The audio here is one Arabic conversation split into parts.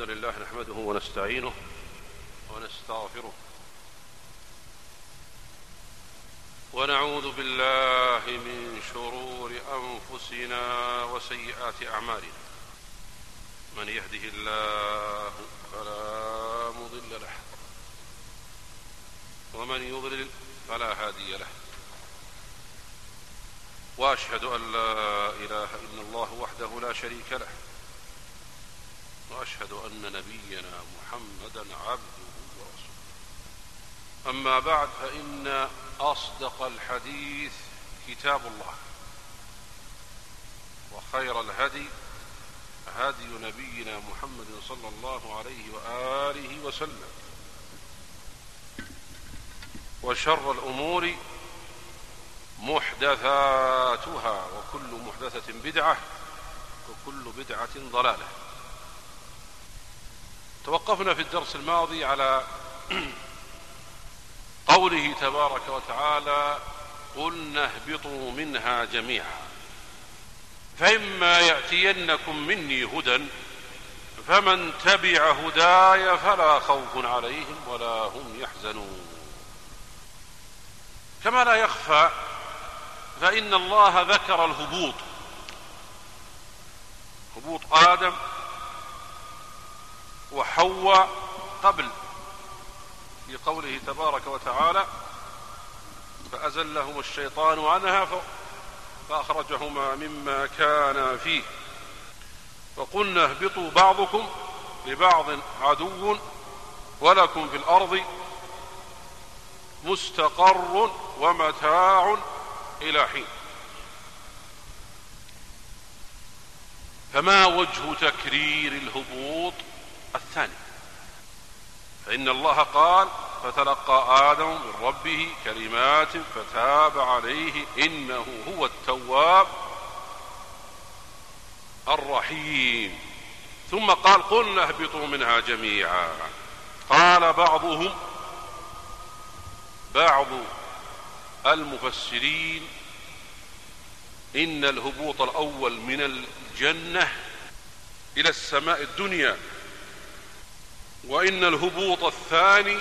الحمد لله نحمده ونستعينه ونستغفره ونعوذ بالله من شرور أنفسنا وسيئات أعمالنا. من يهده الله فلا مضل له ومن يضلل فلا هادي له، وأشهد أن لا إله إلا الله وحده لا شريك له، وأشهد أن نبينا محمدا عبده ورسوله. أما بعد، فإن أصدق الحديث كتاب الله، وخير الهدي هدي نبينا محمد صلى الله عليه وآله وسلم، وشر الأمور محدثاتها، وكل محدثة بدعة، وكل بدعة ضلالة. توقفنا في الدرس الماضي على قوله تبارك وتعالى: قلنا اهبطوا منها جميعا فإما يأتينكم مني هدى فمن تبع هداي فلا خوف عليهم ولا هم يحزنون. كما لا يخفى فإن الله ذكر الهبوط، هبوط آدم وحواء قبل، في قوله تبارك وتعالى: فأزلهما الشيطان عنها فأخرجهما مما كانا فيه وقلنا اهبطوا بعضكم لبعض عدو ولكم في الأرض مستقر ومتاع إلى حين. فما وجه تكرير الهبوط الثاني؟ فإن الله قال: فتلقى آدم من ربه كلمات فتاب عليه إنه هو التواب الرحيم. ثم قال: قلنا اهبطوا منها جميعا. قال بعض المفسرين إن الهبوط الأول من الجنة إلى السماء الدنيا، وإن الهبوط الثاني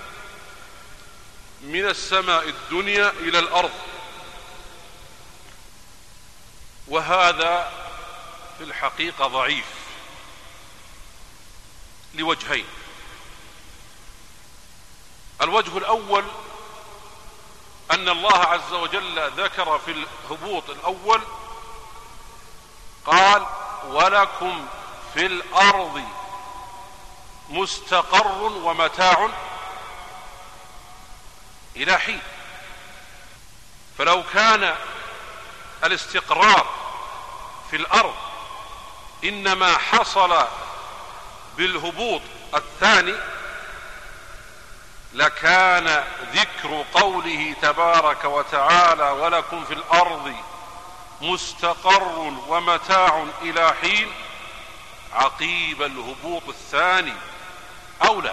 من السماء الدنيا إلى الأرض. وهذا في الحقيقة ضعيف لوجهين. الوجه الأول أن الله عز وجل ذكر في الهبوط الأول قال: ولكم في الأرض مستقر ومتاع إلى حين. فلو كان الاستقرار في الأرض إنما حصل بالهبوط الثاني لكان ذكر قوله تبارك وتعالى: ولكم في الأرض مستقر ومتاع إلى حين عقيب الهبوط الثاني أولى.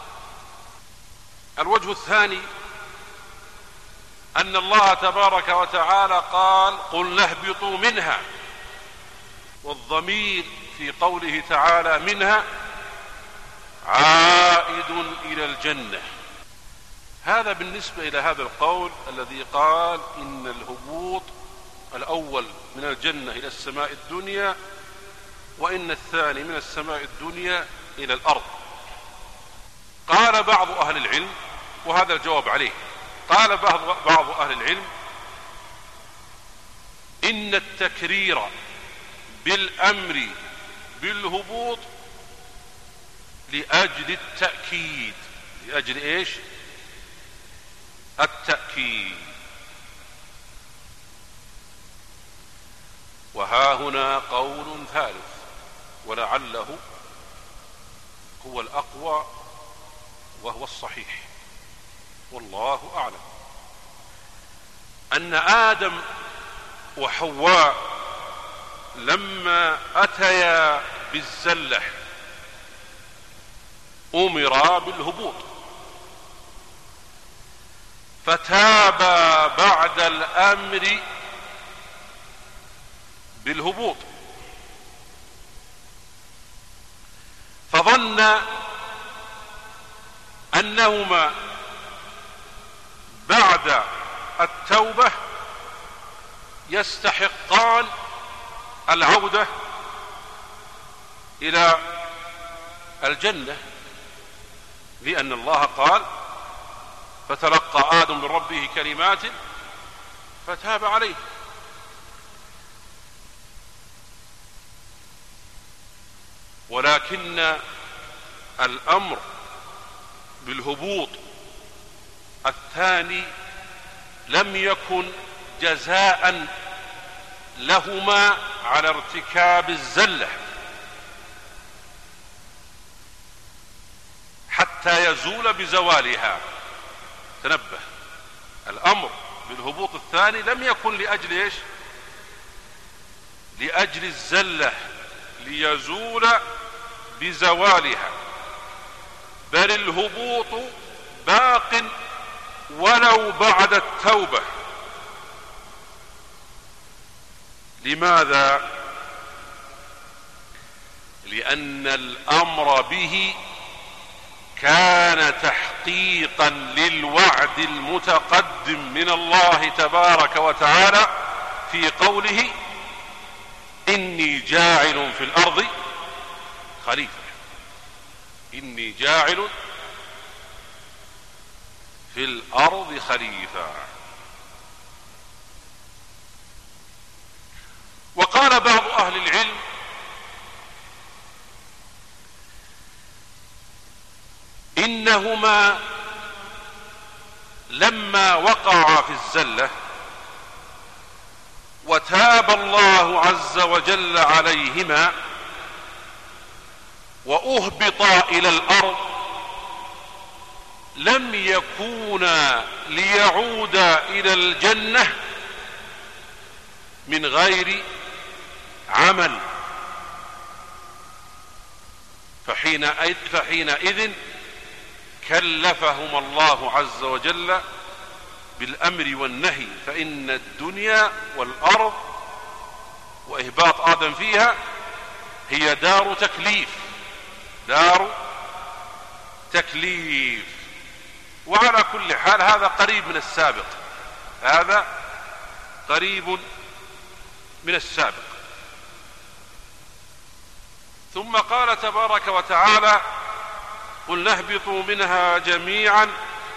الوجه الثاني أن الله تبارك وتعالى قال: قل اهبطوا منها، والضمير في قوله تعالى منها عائد إلى الجنة. هذا بالنسبة إلى هذا القول الذي قال إن الهبوط الأول من الجنة إلى السماء الدنيا، وإن الثاني من السماء الدنيا إلى الأرض. قال بعض أهل العلم، وهذا الجواب عليه، قال بعض أهل العلم: إن التكرير بالأمر بالهبوط لأجل التأكيد. لأجل إيش؟ التأكيد. وها هنا قول ثالث، ولعله هو الأقوى وهو الصحيح والله أعلم، أن آدم وحواء لما أتيا بالزلة أمرا بالهبوط، فتابا بعد الأمر بالهبوط، فظن أنهما بعد التوبة يستحقان العودة إلى الجنة، لأن الله قال: فتلقى آدم من ربه كلمات فتاب عليه. ولكن الأمر بالهبوط الثاني لم يكن جزاء لهما على ارتكاب الزلة حتى يزول بزوالها. تنبه، الأمر بالهبوط الثاني لم يكن لأجل إيش؟ لأجل الزلة ليزول بزوالها، بل الهبوط باق ولو بعد التوبة. لماذا؟ لأن الأمر به كان تحقيقا للوعد المتقدم من الله تبارك وتعالى في قوله: إني جاعل في الأرض خليفة. إني جاعل في الأرض خليفة. وقال بعض أهل العلم: إنهما لما وقعا في الزلة وتاب الله عز وجل عليهما وأهبطا إلى الأرض لم يكونا ليعودا إلى الجنة من غير عمل، فحينئذ كلفهما الله عز وجل بالأمر والنهي، فإن الدنيا والأرض وإهباط آدم فيها هي دار تكليف، دار تكليف. وعلى كل حال هذا قريب من السابق، هذا قريب من السابق. ثم قال تبارك وتعالى: قل اهبطوا منها جميعا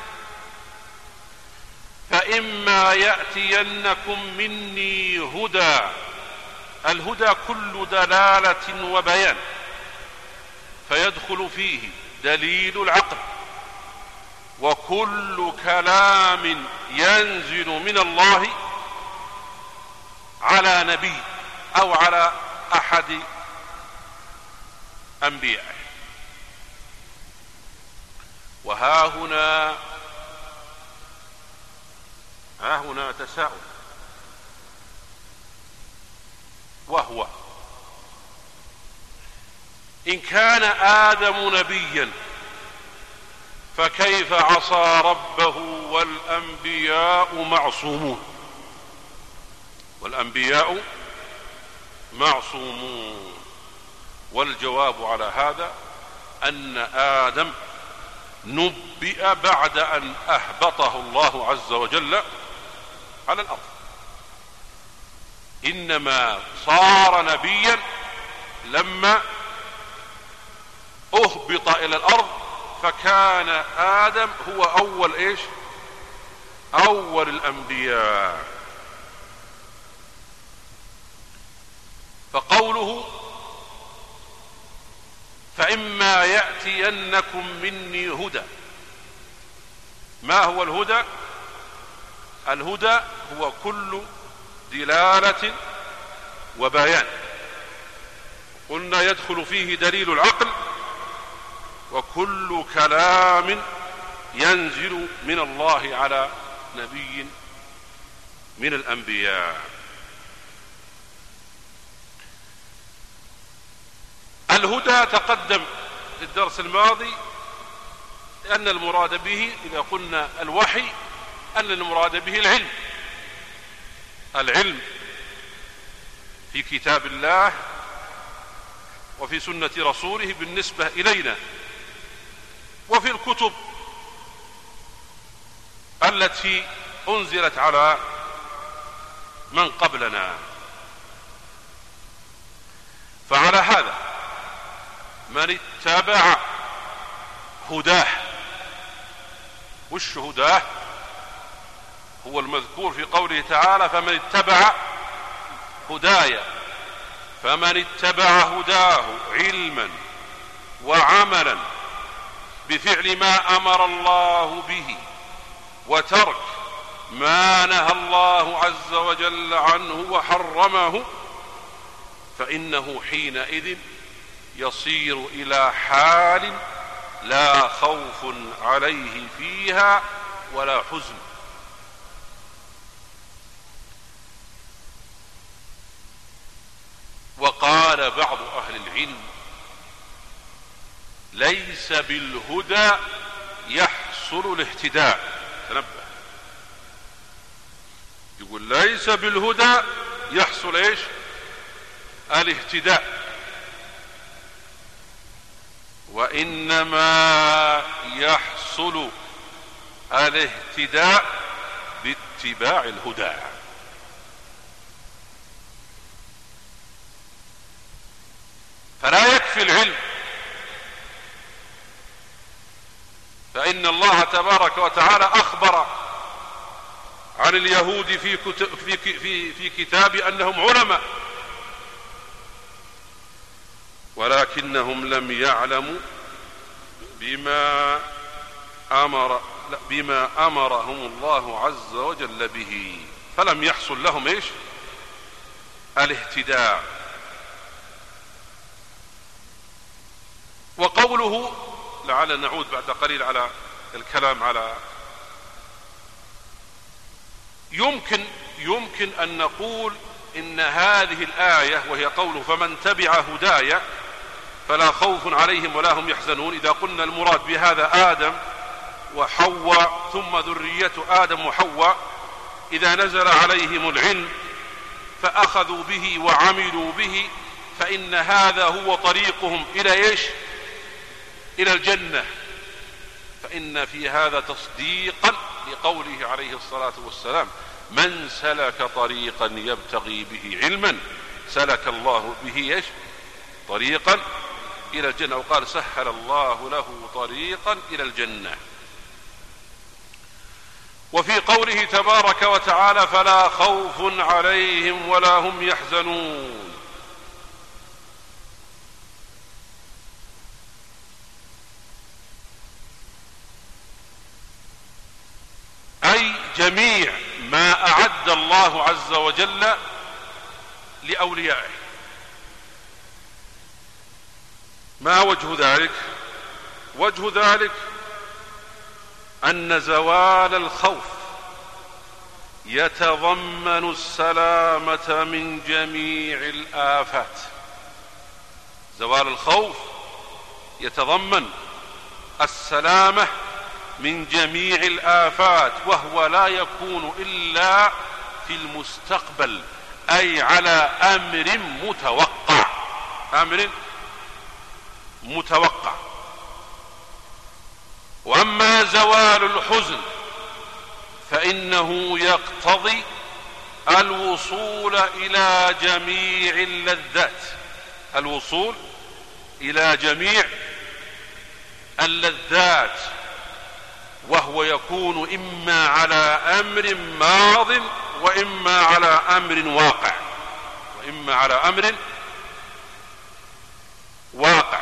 فإما يأتينكم مني هدى. الهدى كل دلالة وبيان، فيدخل فيه دليل العقل، وكل كلام ينزل من الله على نبي أو على أحد أنبيائه. وها هنا تساؤل، وهو: إن كان آدم نبيا فكيف عصى ربه والأنبياء معصومون؟ والأنبياء معصومون. والجواب على هذا أن آدم نبئ بعد أن أهبطه الله عز وجل على الأرض، إنما صار نبيا لما أهبط إلى الأرض، فكان آدم هو أول إيش؟ أول الأنبياء. فقوله فإما يأتينكم مني هدى، ما هو الهدى؟ الهدى هو كل دلالة وبيان، قلنا يدخل فيه دليل العقل، وكل كلام ينزل من الله على نبي من الأنبياء. الهدى تقدم في الدرس الماضي أن المراد به إذا قلنا الوحي أن المراد به العلم في كتاب الله وفي سنة رسوله بالنسبة إلينا، وفي الكتب التي أنزلت على من قبلنا. فعلى هذا من اتبع هداه، وش هداه؟ هو المذكور في قوله تعالى فمن اتبع هدايا، فمن اتبع هداه علما وعملا بفعل ما أمر الله به وترك ما نهى الله عز وجل عنه وحرمه، فإنه حينئذ يصير إلى حال لا خوف عليه فيها ولا حزن. وقال بعض أهل العلم ليس بالهدى يحصل الاهتداء. تنبه، يقول ليس بالهدى يحصل ايش؟ الاهتداء، وإنما يحصل الاهتداء باتباع الهدى. فلا يكفي العلم، فإن الله تبارك وتعالى أخبر عن اليهود في كتاب أنهم علماء، ولكنهم لم يعلموا بما أمرهم الله عز وجل به، فلم يحصل لهم ايش؟ الاهتداء. وقوله، لعل نعود بعد قليل على الكلام على يمكن أن نقول إن هذه الآية وهي قوله فمن تبع هدايا فلا خوف عليهم ولا هم يحزنون، إذا قلنا المراد بهذا آدم وحواء ثم ذرية آدم وحواء، إذا نزل عليهم العلم فأخذوا به وعملوا به، فإن هذا هو طريقهم إلى إيش؟ إلى الجنة. فإن في هذا تصديقا لقوله عليه الصلاة والسلام من سلك طريقا يبتغي به علما سلك الله به إيش؟ طريقا إلى الجنة، وقال سهل الله له طريقا إلى الجنة. وفي قوله تبارك وتعالى فلا خوف عليهم ولا هم يحزنون، أي جميع ما أعد الله عز وجل لأوليائه. ما وجه ذلك؟ وجه ذلك أن زوال الخوف يتضمن السلامة من جميع الآفات. زوال الخوف يتضمن السلامة من جميع الآفات، وهو لا يكون إلا في المستقبل، أي على أمر متوقع، أمر متوقع. وأما زوال الحزن فإنه يقتضي الوصول إلى جميع اللذات، الوصول إلى جميع اللذات، وهو يكون إما على أمر ماض وإما على أمر واقع، وإما على أمر واقع.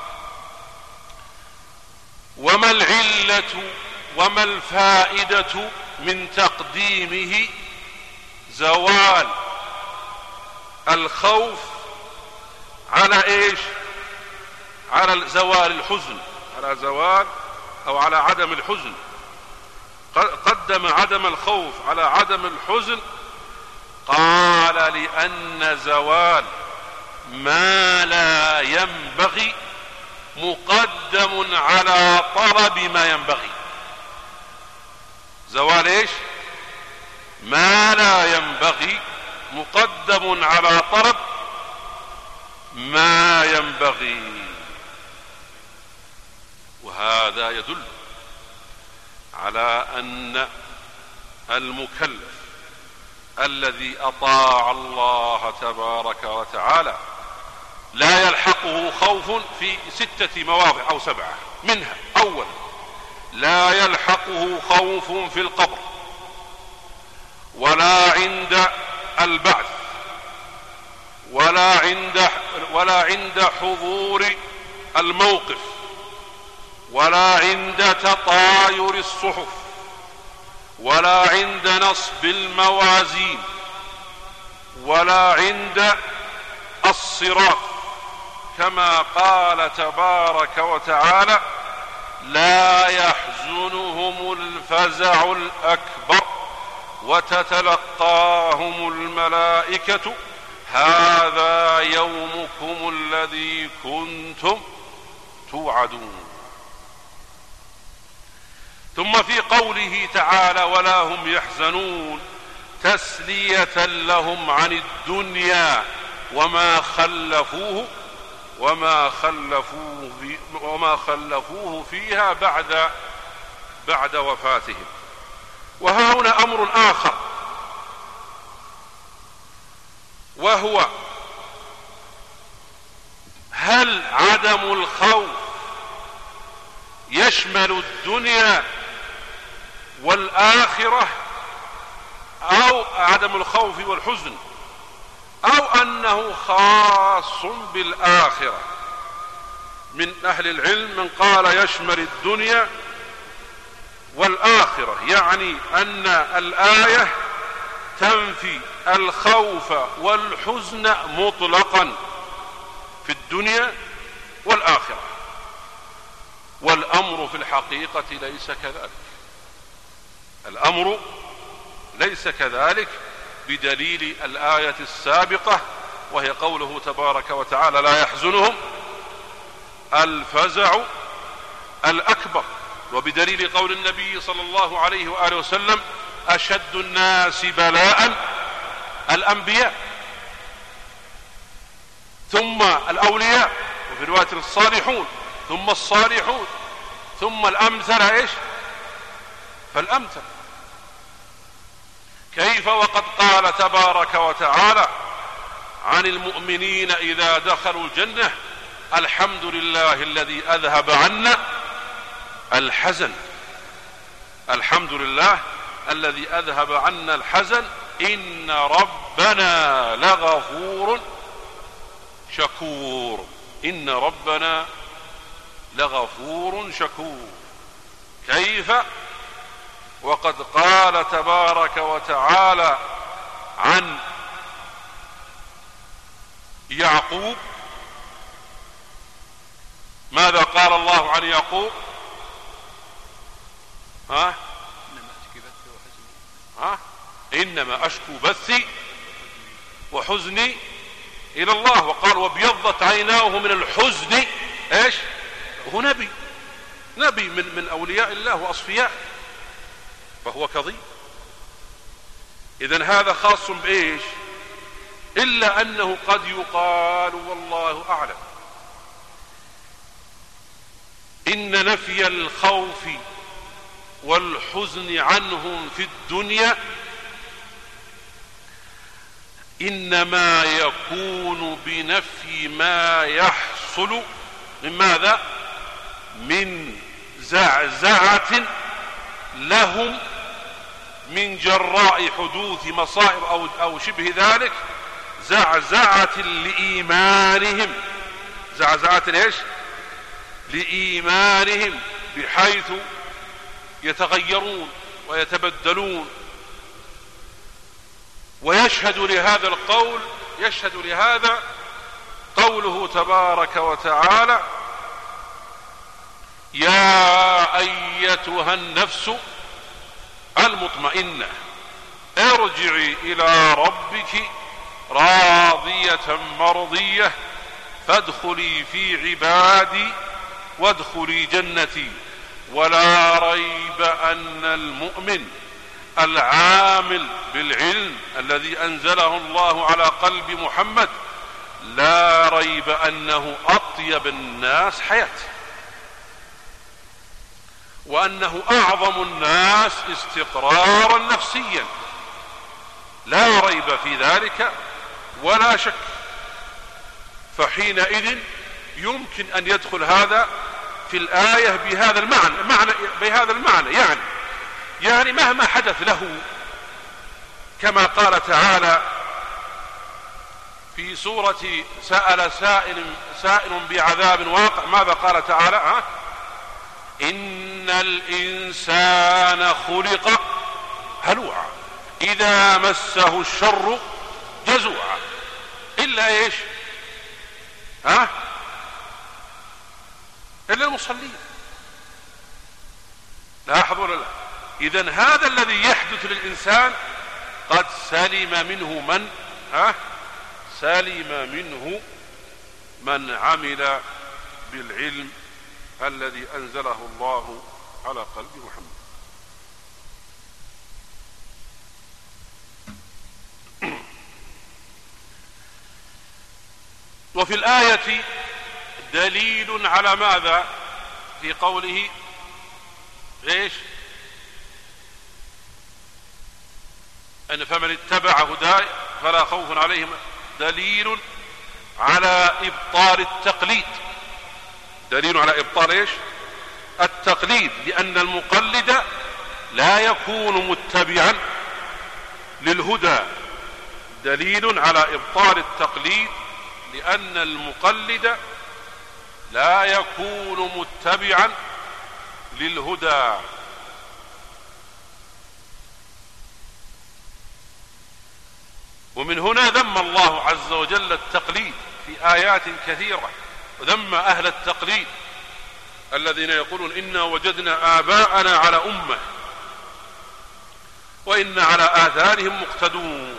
وما العلة وما الفائدة من تقديمه زوال الخوف على ايش؟ على زوال الحزن، على زوال او على عدم الحزن. قدم عدم الخوف على عدم الحزن، قال لأن زوال ما لا ينبغي مقدم على طلب ما ينبغي. زوال ايش؟ ما لا ينبغي مقدم على طلب ما ينبغي. وهذا يدل على أن المكلف الذي أطاع الله تبارك وتعالى لا يلحقه خوف في 6 مواضع أو 7. منها: أولا، لا يلحقه خوف في القبر ولا عند البعث ولا عند حضور الموقف ولا عند تطاير الصحف ولا عند نصب الموازين ولا عند الصراط، كما قال تبارك وتعالى: لا يحزنهم الفزع الأكبر وتتلقاهم الملائكة هذا يومكم الذي كنتم توعدون. ثم في قوله تعالى: ولا هم يحزنون، تسلية لهم عن الدنيا وما خلفوه فيها بعد وفاتهم. وها هنا أمر آخر، وهو: هل عدم الخوف يشمل الدنيا والآخرة، أو عدم الخوف والحزن، أو أنه خاص بالآخرة؟ من أهل العلم من قال يشمل الدنيا والآخرة، يعني أن الآية تنفي الخوف والحزن مطلقا في الدنيا والآخرة. والأمر في الحقيقة ليس كذلك. الأمر ليس كذلك بدليل الآية السابقة، وهي قوله تبارك وتعالى: لا يحزنهم الفزع الأكبر، وبدليل قول النبي صلى الله عليه وآله وسلم: أشد الناس بلاء الأنبياء، ثم الأولياء، وفي رواية الصالحون، ثم الصالحون، ثم الأمثل إيش؟ فالأمثل. كيف وقد قال تبارك وتعالى عن المؤمنين إذا دخلوا الجنة: الحمد لله الذي أذهب عنا الحزن. الحمد لله الذي أذهب عنا الحزن، إن ربنا لغفور شكور. إن ربنا لغفور شكور. كيف وقد قال تبارك وتعالى عن يعقوب: ماذا قال الله عن يعقوب؟ إنما أشكو بثي وحزني إلى الله. وقال: وابيضت عيناه من الحزن. إيش؟ وهو نبي من أولياء الله وأصفياء، فهو كظيم. إذن هذا خاص بإيش؟ إلا أنه قد يقال والله أعلم إن نفي الخوف والحزن عنهم في الدنيا إنما يكون بنفي ما يحصل من ماذا؟ من زعزعة لهم من جراء حدوث مصائب أو شبه ذلك، زعزعة لإيمانهم. زعزعة ليش؟ لإيمانهم، بحيث يتغيرون ويتبدلون. ويشهد لهذا القول، يشهد لهذا قوله تبارك وتعالى: يا أيتها النفس المطمئنة ارجعي إلى ربك راضية مرضية فادخلي في عبادي وادخلي جنتي. ولا ريب أن المؤمن العامل بالعلم الذي أنزله الله على قلب محمد لا ريب أنه أطيب الناس حياة، وأنه أعظم الناس استقرارا نفسيا، لا ريب في ذلك ولا شك. فحينئذ يمكن أن يدخل هذا في الآية بهذا المعنى يعني مهما حدث له، كما قال تعالى في سورة سأل سائل بعذاب واقع، ماذا قال تعالى؟ إن الإنسان خلق هلوعا إذا مسه الشر جزوعا إلا إيش؟ إلا المصلين. لاحظ ولا لا؟ إذن هذا الذي يحدث للإنسان قد سلم منه من عمل بالعلم الذي أنزله الله على قلب محمد. وفي الآية دليل على ماذا؟ في قوله ايش؟ أن فمن اتبع هداي فلا خوف عليهم، دليل على إبطال التقليد، دليل على إبطال ايش؟ التقليد، لأن المقلد لا يكون متبعا للهدى. دليل على إبطال التقليد لأن المقلد لا يكون متبعا للهدى. ومن هنا ذم الله عز وجل التقليد في آيات كثيرة، وذم أهل التقليد الذين يقولون إنا وجدنا آباءنا على أمة وإنا على آثارهم مقتدون.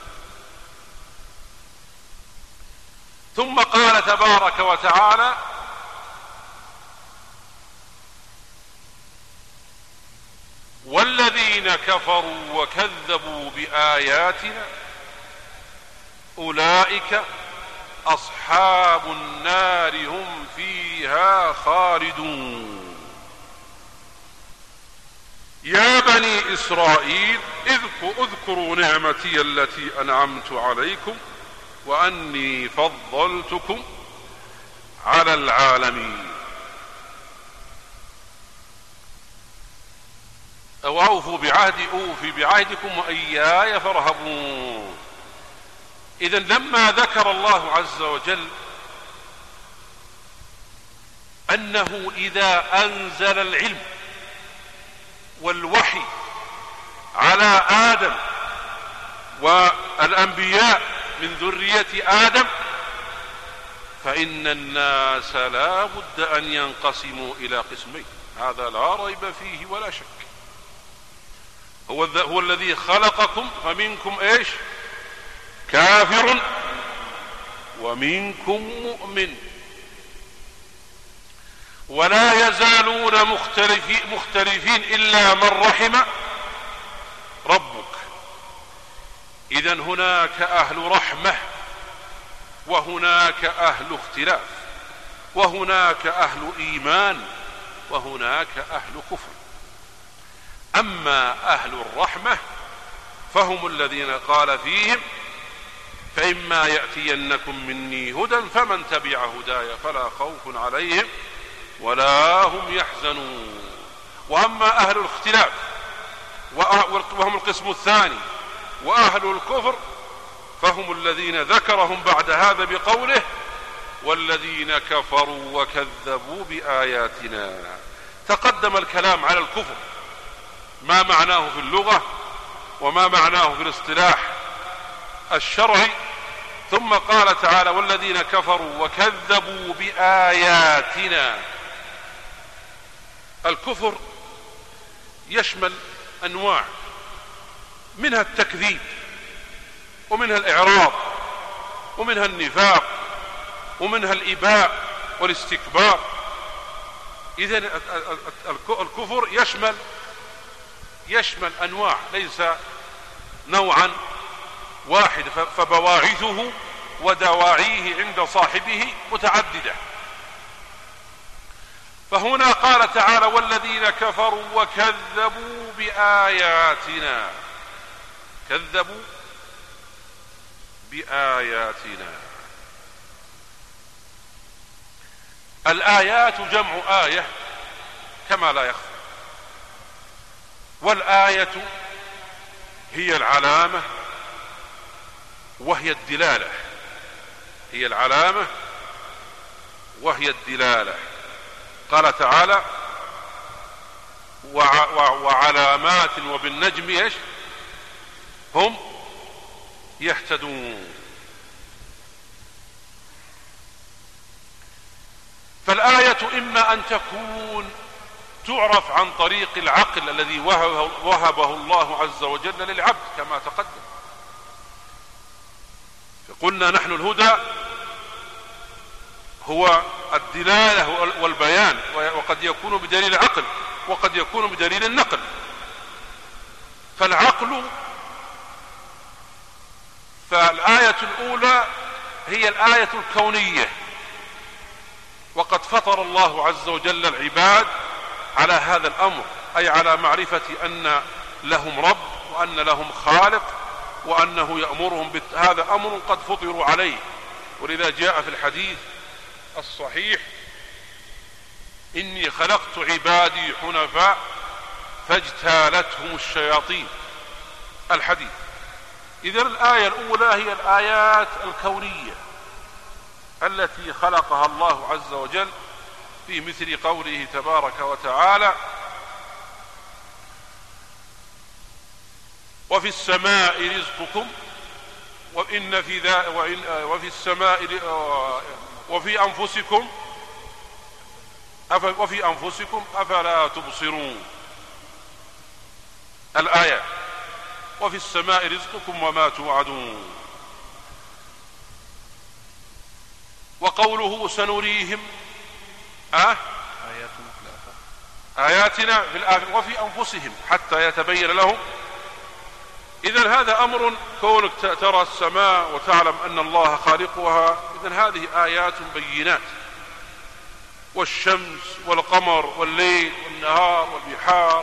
ثم قال تبارك وتعالى والذين كفروا وكذبوا بآياتنا أولئك أصحاب النار هم فيها خالدون. يا بني إسرائيل اذكروا نعمتي التي أنعمت عليكم وأني فضلتكم على العالمين. وأوفوا بعهدي أوفي بعهدكم وإياي فارهبون. إذن لما ذكر الله عز وجل أنه إذا أنزل العلم والوحي على آدم والأنبياء من ذرية آدم فإن الناس لا بد أن ينقسموا إلى قسمين، هذا لا ريب فيه ولا شك. هو الذي خلقكم فمنكم ايش؟ كافر ومنكم مؤمن، ولا يزالون مختلفين إلا من رحم ربك. إذن هناك أهل رحمة وهناك أهل اختلاف، وهناك أهل إيمان وهناك أهل كفر. أما أهل الرحمة فهم الذين قال فيهم فإما يأتينكم مني هدى فمن تبع هداي فلا خوف عليهم ولا هم يحزنون. وأما أهل الاختلاف وهم القسم الثاني وأهل الكفر فهم الذين ذكرهم بعد هذا بقوله والذين كفروا وكذبوا بآياتنا. تقدم الكلام على الكفر ما معناه في اللغة وما معناه في الاصطلاح الشرعي، ثم قال تعالى والذين كفروا وكذبوا بآياتنا. الكفر يشمل أنواع، منها التكذيب ومنها الإعراض ومنها النفاق ومنها الإباء والاستكبار. إذن الكفر يشمل أنواع، ليس نوعا واحد، فبواعثه ودواعيه عند صاحبه متعددة. فهنا قال تعالى والذين كفروا وكذبوا بآياتنا، كذبوا بآياتنا. الآيات جمع آية كما لا يخفى، والآية هي العلامة وهي الدلالة، هي العلامة وهي الدلالة. قال تعالى وعلامات وبالنجم ايش هم يهتدون. فالآية إما أن تكون تعرف عن طريق العقل الذي وهبه الله عز وجل للعبد كما تقدم. فقلنا نحن الهدى هو الدلالة والبيان، وقد يكون بدليل العقل وقد يكون بدليل النقل. فالآية الأولى هي الآية الكونية، وقد فطر الله عز وجل العباد على هذا الأمر، أي على معرفة أن لهم رب وأن لهم خالق وأنه يأمرهم هذا أمر قد فطروا عليه. ولذا جاء في الحديث الصحيح إني خلقت عبادي حنفاء فاجتالتهم الشياطين، الحديث. إذن الآية الأولى هي الآيات الكونية التي خلقها الله عز وجل في مثل قوله تبارك وتعالى وفي السماء رزقكم وإن في وفي السماء وفي أنفسكم أفلا تبصرون. الآية وفي السماء رزقكم وما توعدون. وقوله سنريهم آياتنا في الآخرة وفي أنفسهم حتى يتبين لهم. إذن هذا أمر، كونك ترى السماء وتعلم أن الله خالقها، إذن هذه آيات بينات، والشمس والقمر والليل والنهار والبحار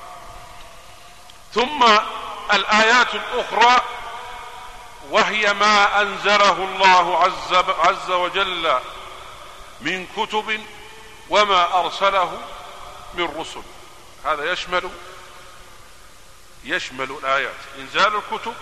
ثم الآيات الأخرى وهي ما أنزله الله عز وجل من كتب وما أرسله من رسل. هذا يشمل الآيات، إنزال الكتب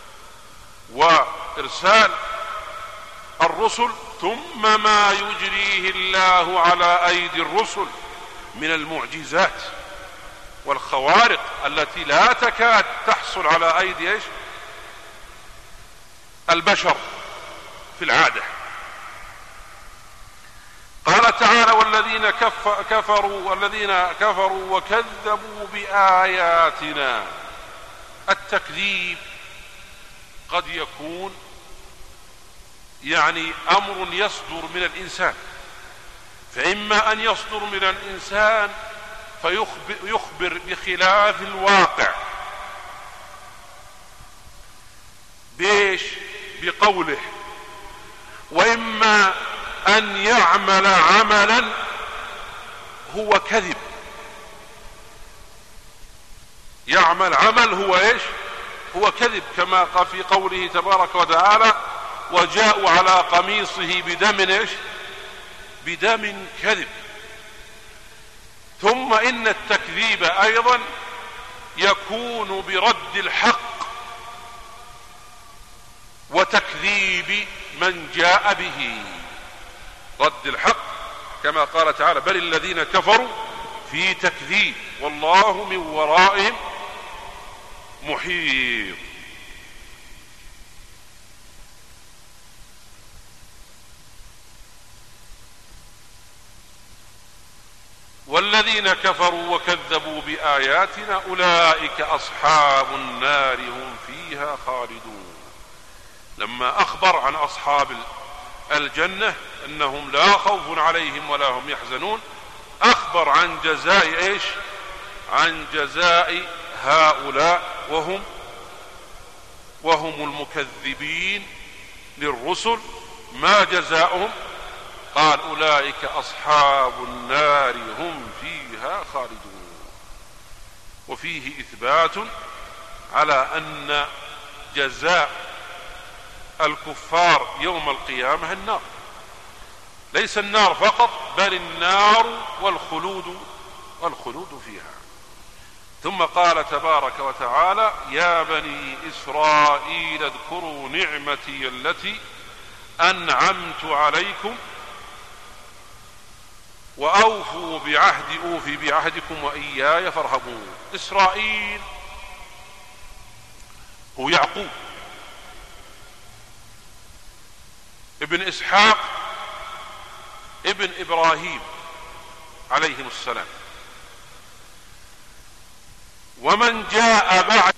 وإرسال الرسل، ثم ما يجريه الله على أيدي الرسل من المعجزات والخوارق التي لا تكاد تحصل على أيدي البشر في العادة. قال تعالى والذين كفروا وكذبوا بآياتنا. التكذيب قد يكون يعني أمر يصدر من الإنسان، فإما أن يصدر من الإنسان فيخبر بخلاف الواقع بقوله، وإما أن يعمل عملا هو كذب، يعمل عمل هو كذب، كما قال في قوله تبارك وتعالى وجاءوا على قميصه بدم كذب. ثم إن التكذيب أيضا يكون برد الحق وتكذيب من جاء به، رد الحق كما قال تعالى بل الذين كفروا في تكذيب والله من ورائهم محيط. والذين كفروا وكذبوا بآياتنا أولئك أصحاب النار هم فيها خالدون. لما أخبر عن أصحاب الجنة أنهم لا خوف عليهم ولا هم يحزنون، أخبر عن جزاء عن جزاء هؤلاء وهم المكذبين للرسل ما جزاؤهم؟ قال أولئك أصحاب النار هم فيها خالدون. وفيه إثبات على أن جزاء الكفار يوم القيامة النار، ليس النار فقط بل النار والخلود فيها. ثم قال تبارك وتعالى: يا بني إسرائيل اذكروا نعمتي التي أنعمت عليكم وأوفوا بعهدي أوفي بعهدكم وإياي فارهبون. إسرائيل هو يعقوب ابن إسحاق ابن إبراهيم عليهم السلام. ومن جاء بعد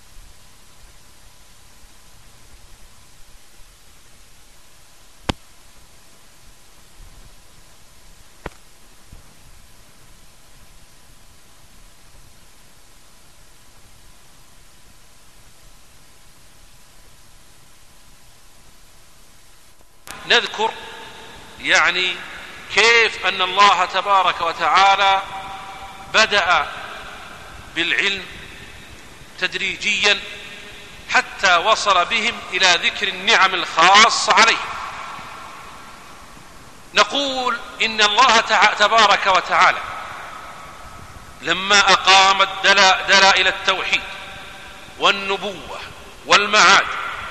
نذكر يعني كيف أن الله تبارك وتعالى بدأ بالعلم تدريجيا حتى وصل بهم إلى ذكر النعم الخاصة عليه. نقول إن الله تبارك وتعالى لما أقام دلائل التوحيد والنبوة والمعاد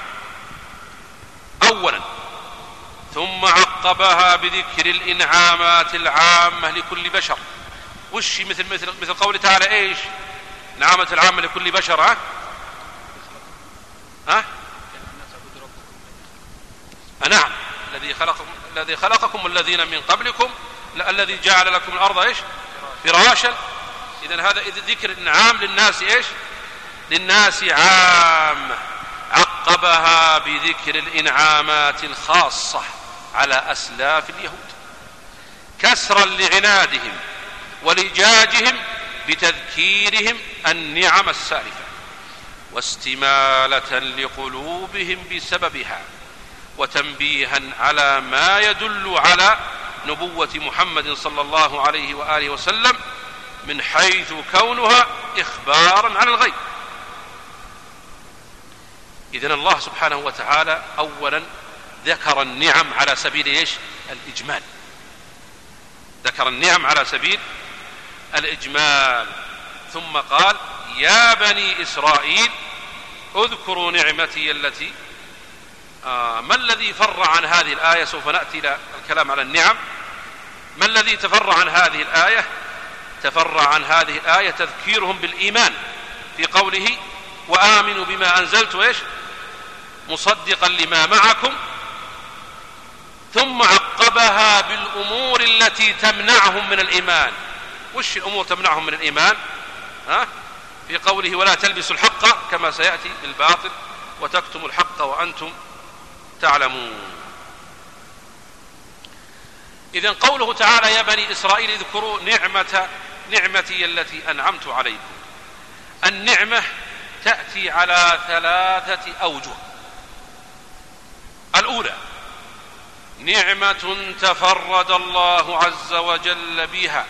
أولا، ثم عقبها بذكر الإنعامات العامة لكل بشر. وش مثل قوله تعالى ايش؟ النعمة العامة لكل بشر. نعم، الذي خلقكم والذين من قبلكم، الذي جعل لكم الأرض ايش؟ فراشا. إذن هذا ذكر الإنعام للناس ايش؟ للناس عامة. عقبها بذكر الإنعامات الخاصة على أسلاف اليهود كسرا لعنادهم ولجاجهم بتذكيرهم النعم السالفة، واستمالة لقلوبهم بسببها، وتنبيها على ما يدل على نبوة محمد صلى الله عليه وآله وسلم من حيث كونها إخبارا عن الغيب. إذن الله سبحانه وتعالى أولا ذكر النعم على سبيل ايش؟ الإجمال. ذكر النعم على سبيل الإجمال، ثم قال: يا بني إسرائيل اذكروا نعمتي التي ما الذي فرع عن هذه الآية؟ سوف نأتي إلى الكلام على النعم. ما الذي تفرع عن هذه الآية؟ تفرع عن هذه الآية تذكيرهم بالإيمان في قوله: وآمنوا بما أنزلت ايش؟ مصدقا لما معكم. ثم عقبها بالأمور التي تمنعهم من الإيمان. وش الأمور تمنعهم من الإيمان؟ في قوله: ولا تلبسوا الحق كما سيأتي بالباطل وتكتموا الحق وأنتم تعلمون. إذن قوله تعالى: يا بني إسرائيل اذكروا نعمتي التي أنعمت عليكم. النعمة تأتي على 3 أوجه. الأولى نعمة تفرد الله عز وجل بها،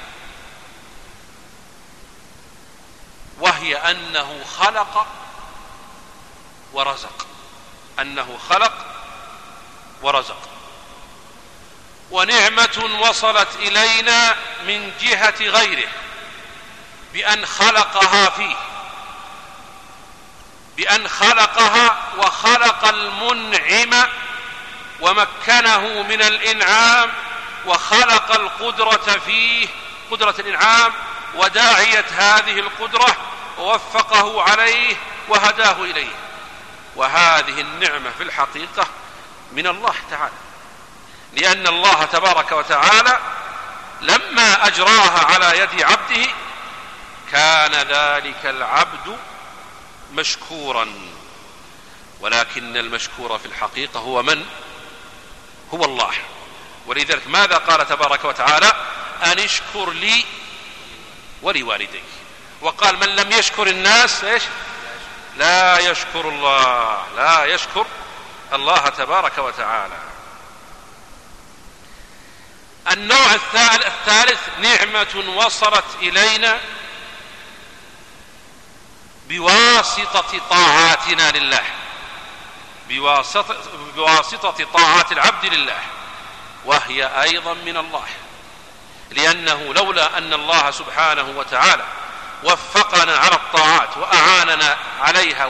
وهي أنه خلق ورزق. أنه خلق ورزق. ونعمة وصلت إلينا من جهة غيره بأن خلقها فيه، بأن خلقها وخلق المنعم ومكنه من الإنعام، وخلق القدرة فيه، قدرة الإنعام، وداعية هذه القدرة ووفقه عليه وهداه إليه. وهذه النعمة في الحقيقة من الله تعالى، لأن الله تبارك وتعالى لما أجراها على يد عبده كان ذلك العبد مشكورا. ولكن المشكور في الحقيقة هو من؟ هو الله. ولذلك ماذا قال تبارك وتعالى؟ أن اشكر لي ولوالديك. وقال: من لم يشكر الناس ايش؟ لا يشكر الله، لا يشكر الله تبارك وتعالى. النوع الثالث نعمة وصلت إلينا بواسطة طاعاتنا لله، بواسطة طاعات العبد لله، وهي أيضا من الله، لأنه لولا أن الله سبحانه وتعالى وفقنا على الطاعات وأعاننا عليها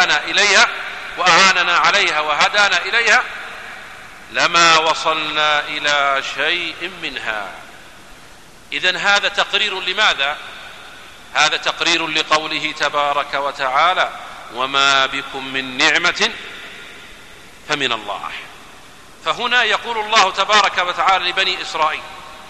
وهدانا إليها لما وصلنا إلى شيء منها. إذن هذا تقرير لماذا؟ هذا تقرير لقوله تبارك وتعالى: وما بكم من نعمة فمن الله. فهنا يقول الله تبارك وتعالى لبني إسرائيل: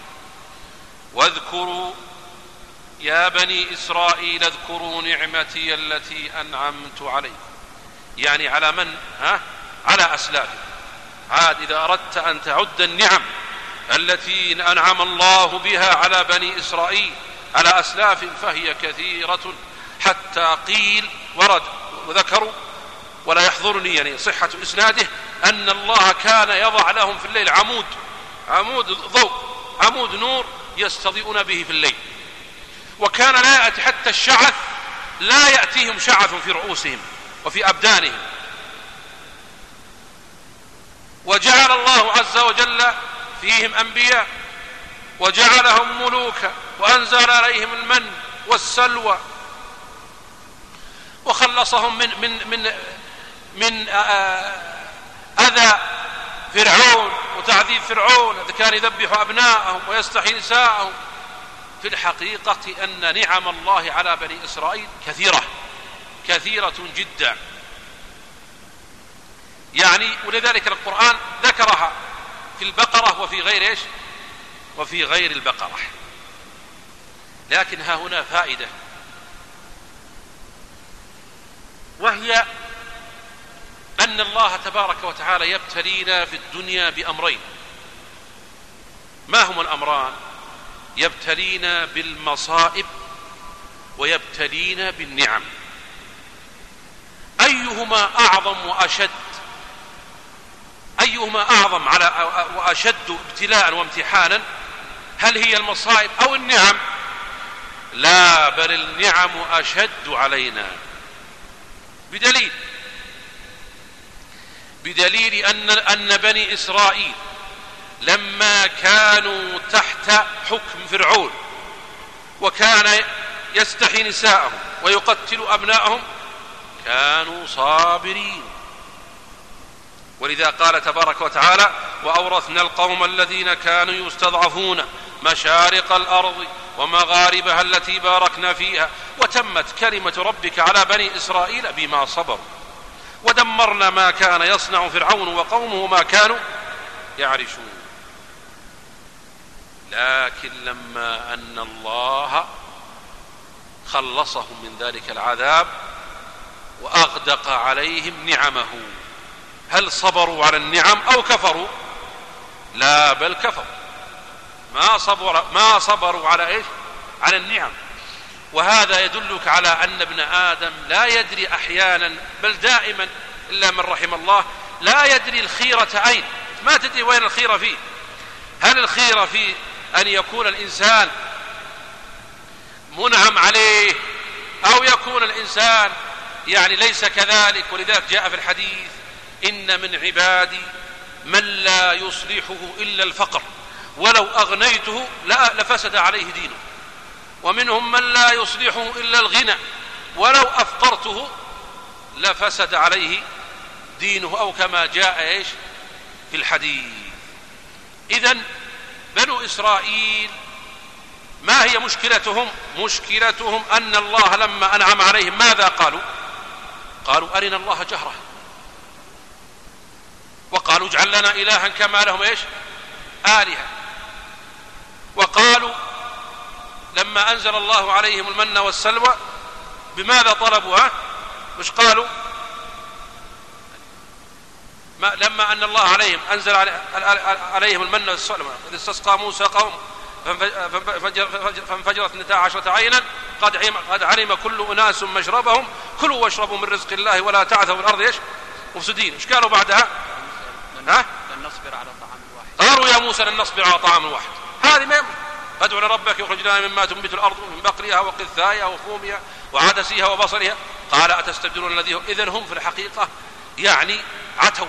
واذكروا يا بني إسرائيل اذكروا نعمتي التي أنعمت عليكم، يعني على من؟ على أسلافكم. عاد إذا أردت أن تعد النعم التي أنعم الله بها على بني إسرائيل على أسلاف فهي كثيرة، حتى قيل ورد وذكروا ولا يحضرني يعني صحة إسناده أن الله كان يضع لهم في الليل عمود ضوء، عمود نور يستضيئون به في الليل، وكان لا يأتي حتى الشعث، لا يأتيهم شعث في رؤوسهم وفي أبدانهم. وجعل الله عز وجل فيهم أنبياء وجعلهم ملوكا وأنزل عليهم المن والسلوى وخلصهم من أذى فرعون وتعذيب فرعون إذا كان يذبح أبناءهم ويستحيي نساءهم. في الحقيقة أن نعم الله على بني إسرائيل كثيرة جدا، يعني ولذلك القرآن ذكرها في البقرة وفي غير البقرة. لكن ها هنا فائدة، وهي أن الله تبارك وتعالى يبتلينا في الدنيا بأمرين. ما هما الأمران؟ يبتلينا بالمصائب ويبتلينا بالنعم. أيهما أعظم وأشد؟ أيهما أعظم وأشد ابتلاء وامتحانا؟ هل هي المصائب أو النعم؟ لا، بل النعم أشد علينا، بدليل أن بني إسرائيل لما كانوا تحت حكم فرعون وكان يستحيي نساءهم ويقتل أبناءهم كانوا صابرين. ولذا قال تبارك وتعالى: وأورثنا القوم الذين كانوا يستضعفون مشارق الأرض ومغاربها التي باركنا فيها وتمت كلمة ربك على بني إسرائيل بما صبروا ودمرنا ما كان يصنع فرعون وقومه ما كانوا يعرشون. لكن لما أن الله خلصهم من ذلك العذاب وأغدق عليهم نعمه، هل صبروا على النعم أو كفروا؟ لا، بل كفروا، ما صبروا على على النعم. وهذا يدلك على أن ابن آدم لا يدري أحيانا بل دائما إلا من رحم الله لا يدري الخيرة أين، ما تدري وين الخيرة فيه. هل الخيرة في أن يكون الإنسان منعم عليه أو يكون الإنسان يعني ليس كذلك؟ ولذلك جاء في الحديث: إن من عبادي من لا يصلحه إلا الفقر ولو أغنيته لفسد عليه دينه، ومنهم من لا يصلحه إلا الغنى ولو أفقرته لفسد عليه دينه، أو كما جاء في الحديث. إذن بنو إسرائيل ما هي مشكلتهم أن الله لما أنعم عليهم ماذا قالوا أرنا الله جهرة، وقالوا اجعل لنا إلها كما لهم آلهة. وقالوا لما أنزل الله عليهم المن والسلوى بماذا طلبوا؟ مش قالوا لما أن الله عليهم أنزل عليهم المن والسلوى إذ استسقى موسى قوم فانفجرت 12 عينا قد علم كل أناس مشربهم كلوا واشربوا من رزق الله ولا تعثوا في الأرض مفسدين. ايش قالوا بعدها؟ لن نصبر على طعام واحد. قالوا يا موسى لن نصبر على طعام واحد. هذه ما ادعو لربك يخرج لنا مما تنبت الارض من بقلها وقثائها وفومها وعدسها وبصلها قال اتستبدلون الذي هو. اذن هم في الحقيقة يعني عتوا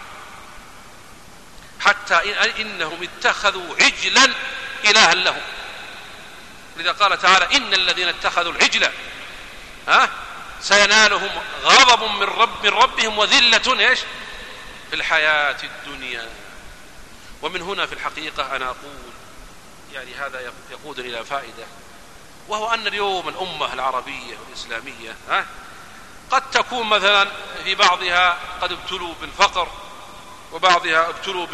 حتى انهم اتخذوا عجلا الها لهم. لذا قال تعالى ان الذين اتخذوا العجل سينالهم غضب من ربهم وذلة ايش في الحياة الدنيا. ومن هنا في الحقيقة أنا أقول يعني هذا يقودني إلى فائدة، وهو أن اليوم الأمة العربية والإسلامية قد تكون مثلا في بعضها قد ابتلوا بالفقر وبعضها ابتلوا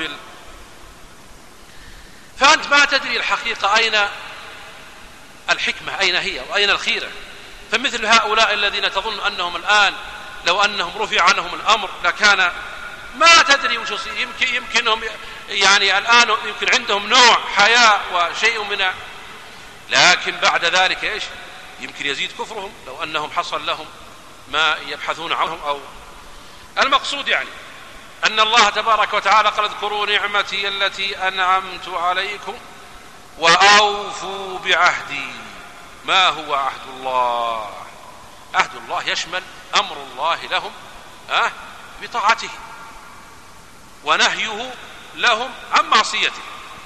فأنت ما تدري الحقيقة أين الحكمة، أين هي وأين الخيرة. فمثل هؤلاء الذين تظن أنهم الآن لو أنهم رفع عنهم الأمر لكان ما تدري وش يصير، يمكنهم يعني الآن يمكن عندهم نوع حياة وشيء من، لكن بعد ذلك إيش يمكن يزيد كفرهم لو أنهم حصل لهم ما يبحثون عنهم. أو المقصود يعني أن الله تبارك وتعالى قال اذكروا نعمتي التي أنعمت عليكم وأوفوا بعهدي. ما هو عهد الله؟ عهد الله يشمل أمر الله لهم بطاعته ونهيه لهم عن معصيته.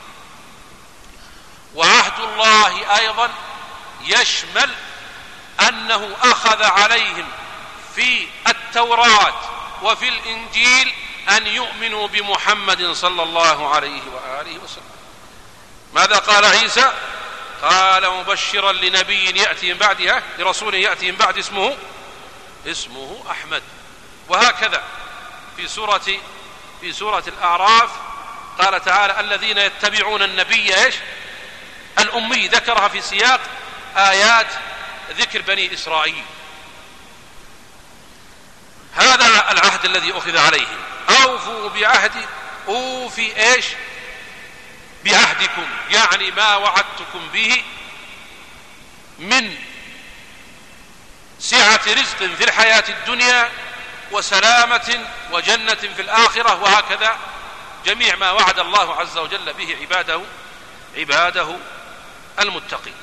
وعهد الله أيضا يشمل أنه أخذ عليهم في التوراة وفي الإنجيل أن يؤمنوا بمحمد صلى الله عليه وآله وسلم. ماذا قال عيسى؟ قال مبشرا لنبي يأتي من بعدها لرسول يأتي من بعد اسمه أحمد. وهكذا في سورة الأعراف قال تعالى الذين يتبعون النبي الأمي، ذكرها في سياق آيات ذكر بني إسرائيل. هذا العهد الذي أخذ عليهم. أوفوا بعهدي أوفي بعهدكم، يعني ما وعدتكم به من سعة رزق في الحياة الدنيا وسلامة وجنة في الآخرة، وهكذا جميع ما وعد الله عز وجل به عباده المتقين.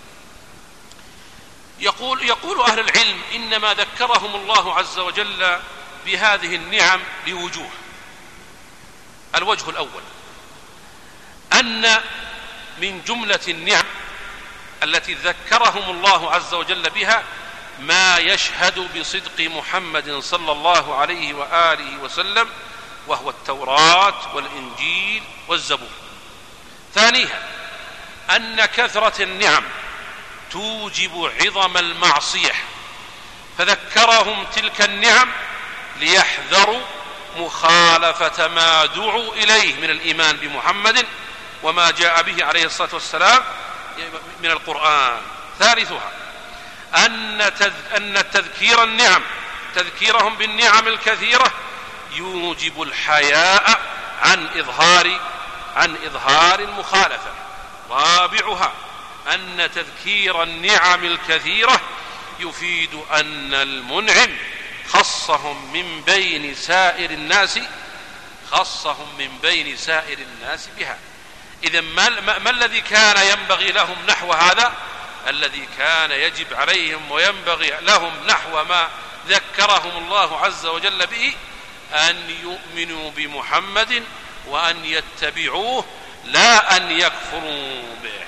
يقول أهل العلم إنما ذكرهم الله عز وجل بهذه النعم لوجوه. الوجه الأول أن من جملة النعم التي ذكرهم الله عز وجل بها ما يشهد بصدق محمد صلى الله عليه وآله وسلم، وهو التوراة والإنجيل والزبور. ثانيها أن كثرة النعم توجب عظم المعصية، فذكرهم تلك النعم ليحذروا مخالفة ما دعوا إليه من الإيمان بمحمد وما جاء به عليه الصلاة والسلام من القرآن. ثالثها أن تذكير النعم تذكيرهم بالنعم الكثيرة يوجب الحياء عن إظهار المخالفة. رابعها أن تذكير النعم الكثيرة يفيد أن المنعم خصهم من بين سائر الناس بها. إذن ما الذي كان ينبغي لهم نحو هذا؟ الذي كان يجب عليهم وينبغي لهم نحو ما ذكرهم الله عز وجل به أن يؤمنوا بمحمد وأن يتبعوه لا أن يكفروا به.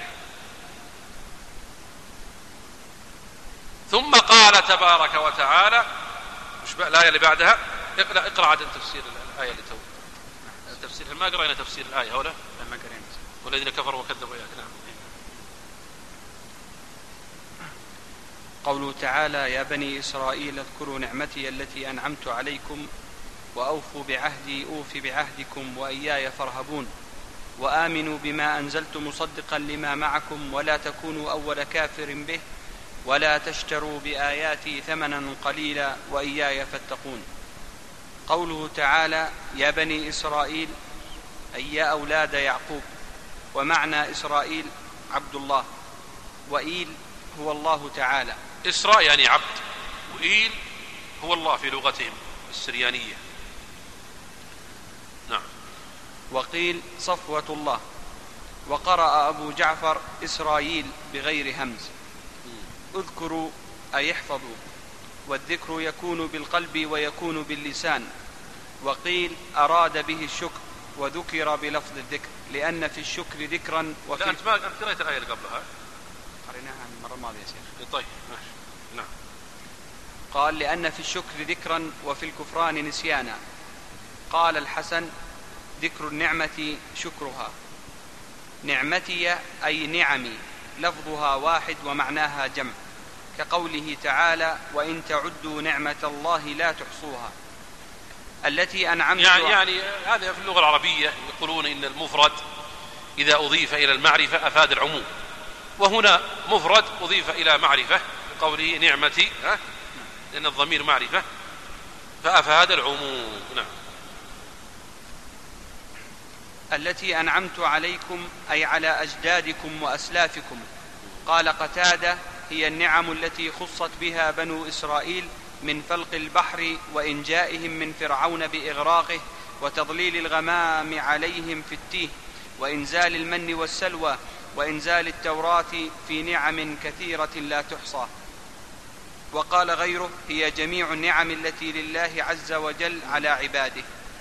ثم قال تبارك وتعالى الآية اللي بعدها، اقرأ عدد تفسير الآية اللي تفسير ما قرأنا تفسير الآية ولا ما قرأنا والذين كفروا وكذبوا آياتنا. قوله تعالى يا بني إسرائيل اذكروا نعمتي التي أنعمت عليكم وأوفوا بعهدي أوف بعهدكم وإياي فارهبون وآمنوا بما أنزلت مصدقا لما معكم ولا تكونوا أول كافر به ولا تشتروا بآياتي ثمنا قليلا وإياي فاتقون. قوله تعالى يا بني إسرائيل أي يا أولاد يعقوب، ومعنى إسرائيل عبد الله، وإيل هو الله تعالى. إسراء يعني عبد، وإيل هو الله في لغتهم السريانية. وقيل صفوة الله. وقرأ أبو جعفر إسرائيل بغير همز. اذكروا أي احفظوا، والذكر يكون بالقلب ويكون باللسان. وقيل أراد به الشكر وذكر بلفظ الذكر، لأن في الشكر ذكرا وفي... أنت قرأت الآية اللي قبلها؟ قريناها المرة الماضية يا شيخ. طيب ماشي. نعم. قال لأن في الشكر ذكرا وفي الكفران نسيانا. قال الحسن ذكر النعمة شكرها. نعمتي أي نعمي، لفظها واحد ومعناها جمع، كقوله تعالى وإن تعدوا نعمة الله لا تحصوها. التي أنعمت يعني هذا في اللغة العربية يقولون إن المفرد إذا أضيف إلى المعرفة أفاد العموم، وهنا مفرد أضيف إلى معرفة بقوله نعمتي، لأن الضمير معرفة فأفاد العموم. نعم. التي أنعمت عليكم أي على أجدادكم وأسلافكم. قال قتادة هي النعم التي خصت بها بنو إسرائيل من فلق البحر وإنجائهم من فرعون بإغراقه وتضليل الغمام عليهم في التيه وإنزال المن والسلوى وإنزال التوراة في نعم كثيرة لا تحصى. وقال غيره هي جميع النعم التي لله عز وجل على عباده.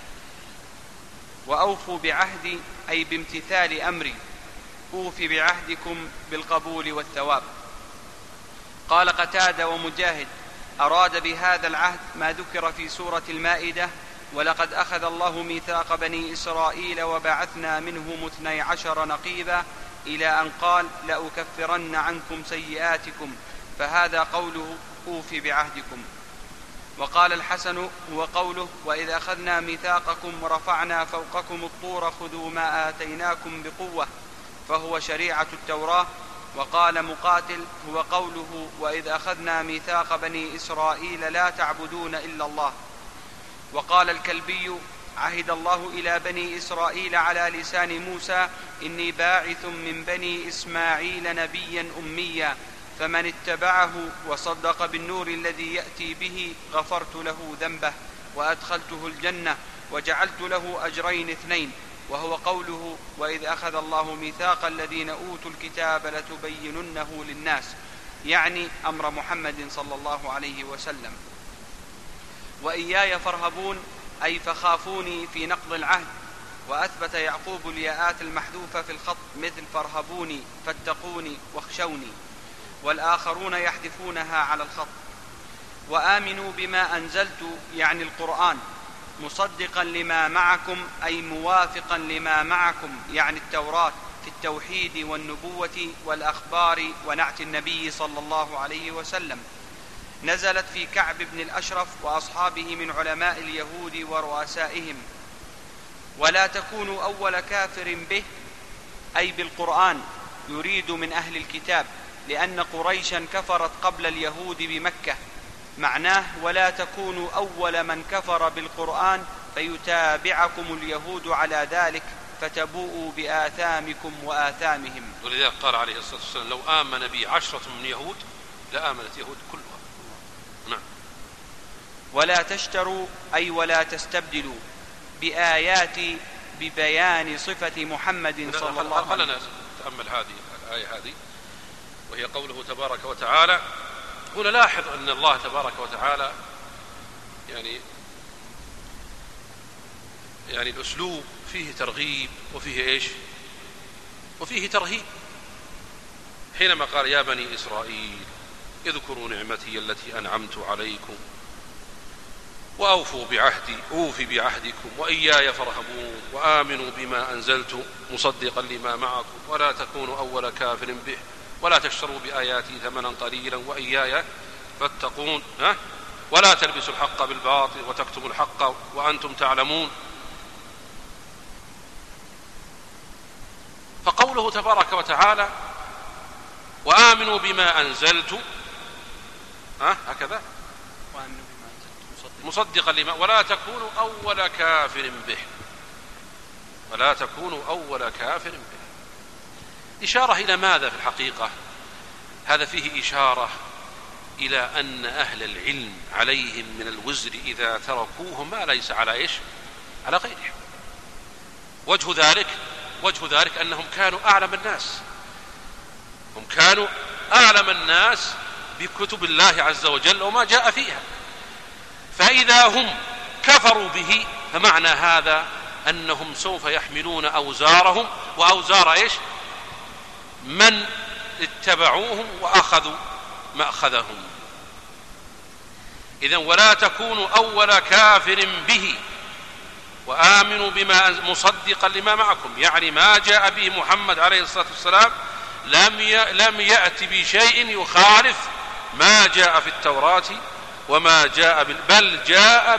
وأوفوا بعهدي أي بامتثال أمري، أوف بعهدكم بالقبول والثواب. قال قتادة ومجاهد أراد بهذا العهد ما ذكر في سورة المائدة ولقد أخذ الله ميثاق بني إسرائيل وبعثنا منهم 12 نقيبا إلى أن قال لأكفرن عنكم سيئاتكم، فهذا قوله أوف بعهدكم. وقال الحسن هو قوله وإذ أخذنا ميثاقكم ورفعنا فوقكم الطور خذوا ما آتيناكم بقوة، فهو شريعة التوراة. وقال مقاتل هو قوله وإذ أخذنا ميثاق بني إسرائيل لا تعبدون إلا الله. وقال الكلبي عهد الله إلى بني إسرائيل على لسان موسى إني باعث من بني إسماعيل نبيا أميا فمن اتبعه وصدق بالنور الذي يأتي به غفرت له ذنبه وأدخلته الجنة وجعلت له أجرين 2. وهو قوله وإذ أخذ الله ميثاق الذين أوتوا الكتاب لتبيننه للناس، يعني أمر محمد صلى الله عليه وسلم. وإياي فارهبون أي فخافوني في نقض العهد. وأثبت يعقوب الياءات المحذوفة في الخط مثل فارهبوني فاتقوني واخشوني، والآخرون يحذفونها على الخط. وآمنوا بما أنزلت يعني القرآن مصدقا لما معكم أي موافقا لما معكم يعني التوراة في التوحيد والنبوة والأخبار ونعت النبي صلى الله عليه وسلم. نزلت في كعب بن الأشرف وأصحابه من علماء اليهود ورؤسائهم. ولا تكونوا أول كافر به أي بالقرآن، يريد من أهل الكتاب، لأن قريشا كفرت قبل اليهود بمكة. معناه ولا تكونوا أول من كفر بالقرآن فيتابعكم اليهود على ذلك فتبوءوا بآثامكم وآثامهم. ولذلك قال عليه الصلاة والسلام لو آمن بي 10 من يهود لآمنت يهود كلها. نعم. ولا تشتروا أي ولا تستبدلوا بآياتي ببيان صفة محمد صلى الله عليه وسلم. خلنا نتأمل هذه الآية هذه، وهي قوله تبارك وتعالى. هنا لاحظ أن الله تبارك وتعالى يعني الأسلوب فيه ترغيب وفيه إيش؟ وفيه ترهيب. حينما قال يا بني إسرائيل اذكروا نعمتي التي أنعمت عليكم وأوفوا بعهدي أوف بعهدكم وإياي فارهبون وآمنوا بما أنزلت مصدقا لما معكم ولا تكونوا أول كافر به ولا تشتروا بآياتي ثمنا قليلا وإياي فاتقون ولا تلبسوا الحق بالباطل وتكتموا الحق وأنتم تعلمون. فقوله تبارك وتعالى وآمنوا بما أنزلت هكذا مصدقا لما ولا تكونوا أول كافر به ولا تكونوا أول كافر به. إشارة إلى ماذا في الحقيقة؟ هذا فيه إشارة إلى أن أهل العلم عليهم من الوزر إذا تركوه ما ليس على إيش؟ على غيرهم. وجه ذلك أنهم كانوا أعلم الناس، هم كانوا أعلم الناس بكتب الله عز وجل وما جاء فيها، فإذا هم كفروا به فمعنى هذا أنهم سوف يحملون أوزارهم وأوزار من اتبعوهم وأخذوا مأخذهم. إذن ولا تكونوا أول كافر به وآمنوا بما مصدقا لما معكم، يعني ما جاء به محمد عليه الصلاة والسلام لم يأتي بشيء يخالف ما جاء في التوراة وما جاء بل جاء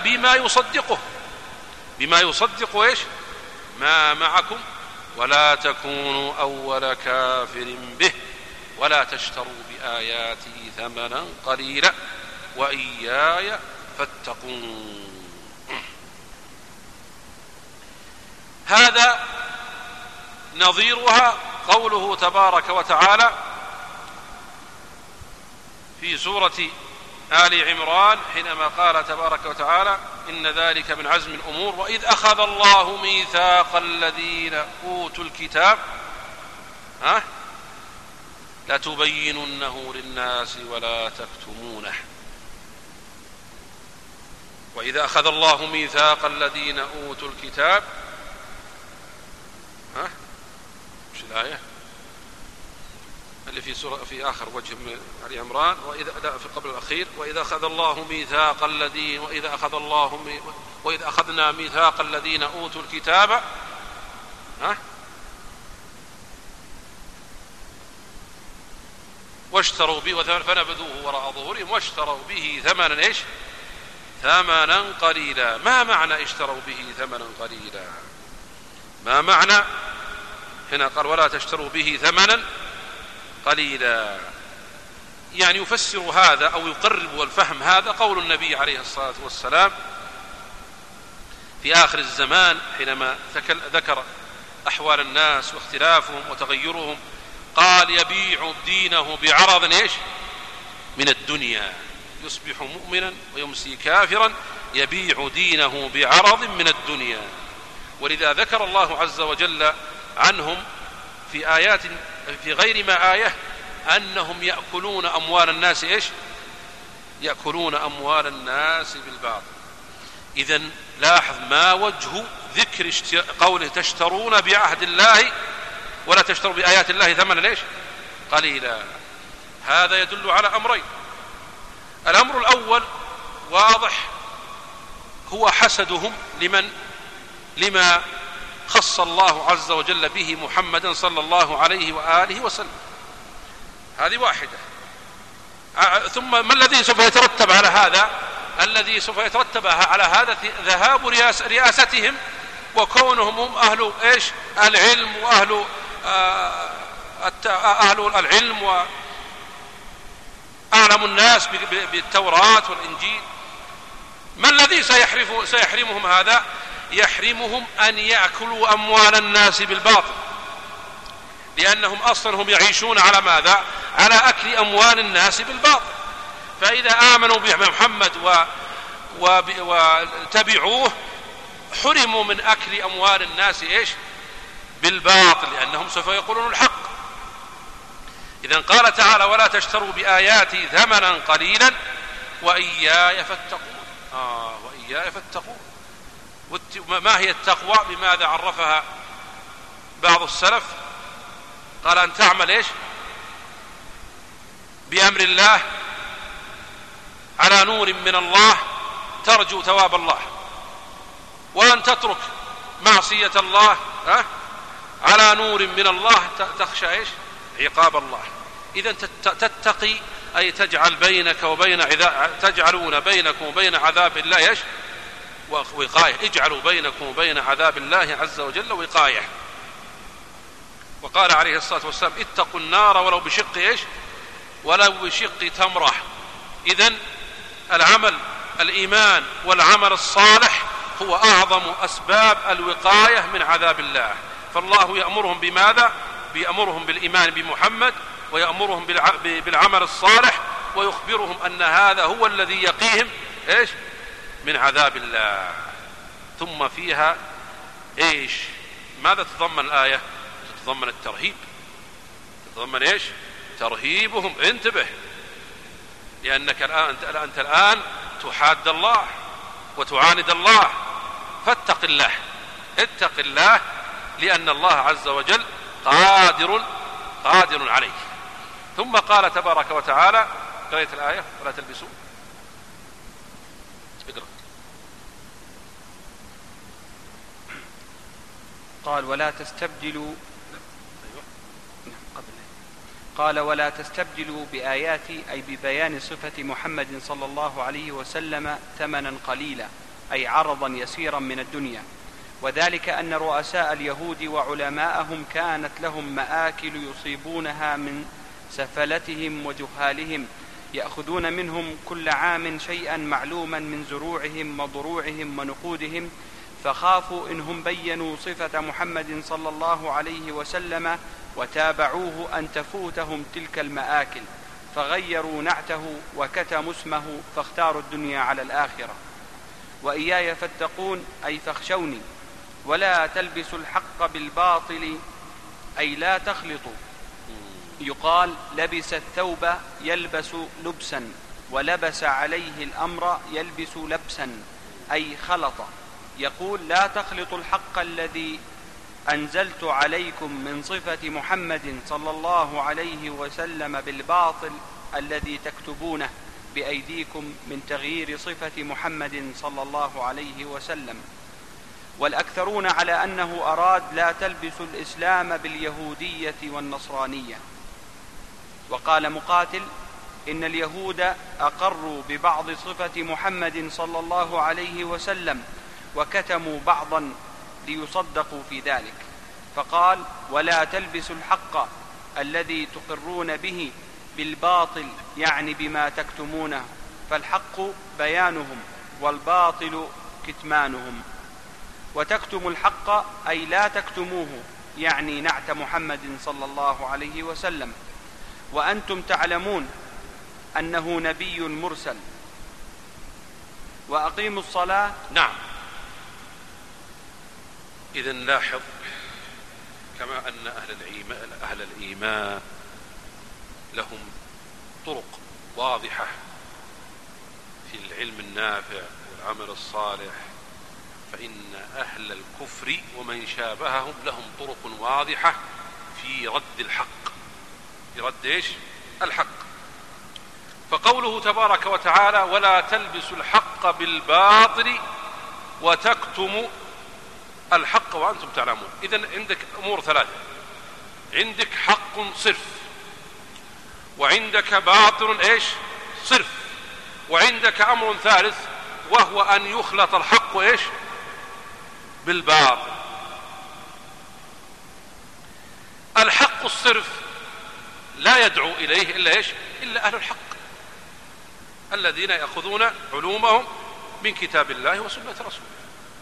بما يصدق ما معكم. ولا تكونوا أول كافر به ولا تشتروا بآياتي ثمنا قليلا وإياي فاتقون. هذا نظيرها قوله تبارك وتعالى في سورة آل عمران حينما قال تبارك وتعالى إن ذلك من عزم الأمور وإذ أخذ الله ميثاق الذين أوتوا الكتاب لتبيننه للناس ولا تكتمونه. وإذا أخذ الله ميثاق الذين أوتوا الكتاب مش الآية اللي في آخر وجه من آل عمران في قبل الأخير وإذا أخذ الله ميثاق الذين وإذا أخذنا ميثاق الذين أوتوا الكتاب واشتروا به فنبذوه وراء ظهورهم واشتروا به ثمنا قليلا. ما معنى اشتروا به ثمنا قليلا؟ ما معنى هنا قال ولا تشتروا به ثمنا قليلا؟ يعني يفسر هذا أو يقرب الفهم هذا قول النبي عليه الصلاة والسلام في آخر الزمان حينما ذكر أحوال الناس واختلافهم وتغيرهم قال يبيع دينه بعرض من الدنيا، يصبح مؤمنا ويمسي كافرا يبيع دينه بعرض من الدنيا. ولذا ذكر الله عز وجل عنهم في آيات في غير ما آية أنهم يأكلون أموال الناس يأكلون أموال الناس بالباطل. إذن لاحظ ما وجه ذكر قوله تشترون بعهد الله ولا تشتروا بآيات الله ثمنا قليلا. هذا يدل على أمرين. الأمر الأول واضح هو حسدهم لما خص الله عز وجل به محمدا صلى الله عليه وآله وسلم، هذه واحدة. ثم ما الذي سوف يترتب على هذا؟ الذي سوف يترتب على هذا ذهاب رئاستهم وكونهم هم أهل العلم وأهل العلم وأعلم الناس بالتوراة والإنجيل. ما الذي سيحرمهم هذا؟ يحرمهم أن يأكلوا أموال الناس بالباطل، لأنهم أصلا هم يعيشون على ماذا؟ على أكل أموال الناس بالباطل. فإذا آمنوا بمحمد وتبعوه حرموا من أكل أموال الناس بالباطل، لأنهم سوف يقولون الحق. إذن قال تعالى ولا تشتروا بآياتي ثمنا قليلا وإياي فاتقون. وإياي فاتقون. ما هي التقوى؟ بماذا عرفها بعض السلف؟ قال أن تعمل بأمر الله على نور من الله ترجو ثواب الله، وأن تترك معصية الله على نور من الله تخشى عقاب الله. إذن تتقي أي تجعلون بينكم وبين عذاب الله وقاية. اجعلوا بينكم وبين عذاب الله عز وجل وقاية. وقال عليه الصلاة والسلام اتقوا النار ولو بشق تمرة. إذن الإيمان والعمل الصالح هو أعظم أسباب الوقاية من عذاب الله. فالله يأمرهم بماذا؟ يأمرهم بالإيمان بمحمد ويأمرهم بالعمل الصالح ويخبرهم أن هذا هو الذي يقيهم من عذاب الله. ثم فيها ماذا تتضمن الآية؟ تتضمن الترهيب، تتضمن إيش؟ ترهيبهم، انتبه، لأنك أنت الآن تحاد الله وتعاند الله، فاتق الله، اتق الله، لأن الله عز وجل قادر عليه. ثم قال تبارك وتعالى، قرأت الآية ولا تلبسوا، اقرأ. قال ولا تستبدلوا، قال ولا تستبدلوا بآياتي، أي ببيان صفة محمد صلى الله عليه وسلم ثمنا قليلا، أي عرضا يسيرا من الدنيا. وذلك أن رؤساء اليهود وعلماءهم كانت لهم مآكل يصيبونها من سفلتهم وجهالهم، يأخذون منهم كل عام شيئا معلوما من زروعهم وضروعهم ونقودهم، فخافوا إنهم بينوا صفة محمد صلى الله عليه وسلم وتابعوه أن تفوتهم تلك المآكل، فغيروا نعته وكتموا اسمه، فاختاروا الدنيا على الآخرة. وإياي فاتقون، أي فاخشوني، ولا تلبسوا الحق بالباطل، أي لا تخلطوا. يقال لبس الثوب يلبس لبسا، ولبس عليه الأمر يلبس لبسا، أي خلط. يقول لا تخلطوا الحق الذي أنزلت عليكم من صفة محمد صلى الله عليه وسلم بالباطل الذي تكتبونه بأيديكم من تغيير صفة محمد صلى الله عليه وسلم. والأكثرون على أنه أراد لا تلبسوا الإسلام باليهودية والنصرانية. وقال مقاتل إن اليهود أقروا ببعض صفة محمد صلى الله عليه وسلم وكتموا بعضا ليصدقوا في ذلك، فقال ولا تلبسوا الحق الذي تقرون به بالباطل، يعني بما تكتمونه، فالحق بيانهم والباطل كتمانهم. وتكتموا الحق أي لا تكتموه، يعني نعت محمد صلى الله عليه وسلم، وأنتم تعلمون أنه نبي مرسل. وأقيموا الصلاة. نعم، إذن لاحظ كما أن أهل الإيمان لهم طرق واضحة في العلم النافع والعمل الصالح، فإن أهل الكفر ومن شابههم لهم طرق واضحة في رد الحق، في رد إيش؟ الحق. فقوله تبارك وتعالى ولا تلبسوا الحق بالباطل وتكتموا الحق وأنتم تعلمون. إذن عندك أمور ثلاثة، عندك حق صرف، وعندك باطل إيش؟ صرف، وعندك أمر ثالث وهو أن يخلط الحق إيش؟ بالباطل. الحق الصرف لا يدعو إليه إلا إيش؟ إلا أهل الحق الذين يأخذون علومهم من كتاب الله وسنة رسوله.